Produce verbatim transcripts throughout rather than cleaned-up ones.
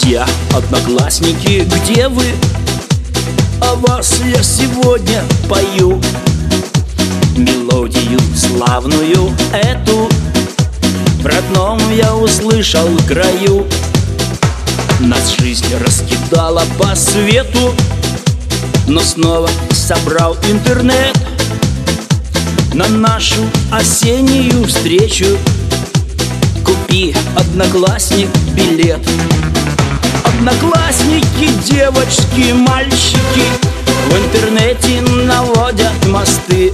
Друзья, одноклассники, где вы? О вас я сегодня пою мелодию славную эту. В родном я услышал краю. Нас жизнь раскидала по свету, но снова собрал интернет на нашу осеннюю встречу. Купи, одноклассник, билет. Одноклассники, девочки, мальчики в интернете наводят мосты.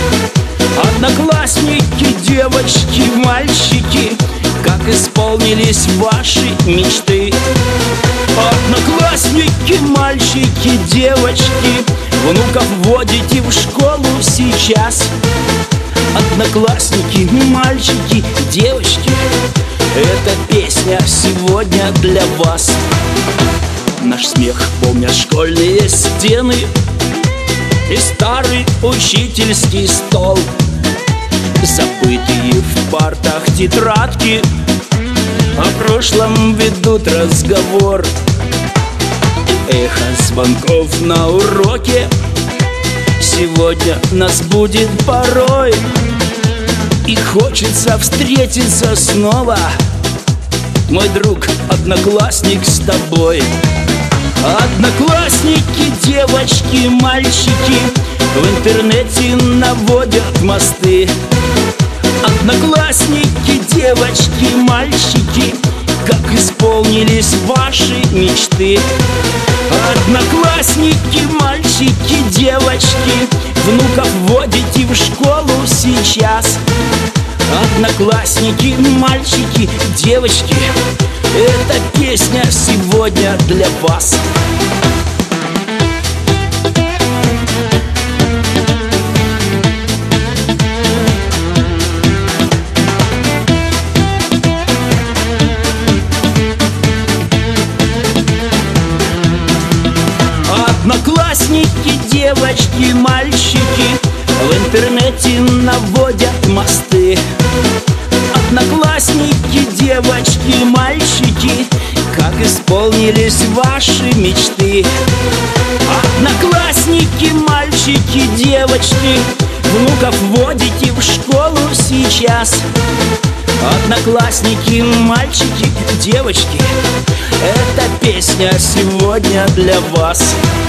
Одноклассники, девочки, мальчики, как исполнились ваши мечты. Одноклассники, мальчики, девочки, внуков водите в школу сейчас. Одноклассники, мальчики, девочки, эта песня сегодня для вас. Наш смех помнят школьные стены и старый учительский стол. Забытые в партах тетрадки о прошлом ведут разговор. Эхо звонков на уроке сегодня нас будет порой. И хочется встретиться снова, мой друг, одноклассник, с тобой. Одноклассники, девочки, мальчики в интернете наводят мосты. Одноклассники, девочки, мальчики, как исполнились ваши мечты. Одноклассники, мальчики, девочки, внуков водите в школу сейчас. Одноклассники, мальчики, девочки, эта песня сегодня для вас. Одноклассники, девочки, мальчики в интернете наводят мосты. Одноклассники, девочки, мальчики, как исполнились ваши мечты. Одноклассники, мальчики, девочки, внуков водите в школу сейчас. Одноклассники, мальчики, девочки, эта песня сегодня для вас.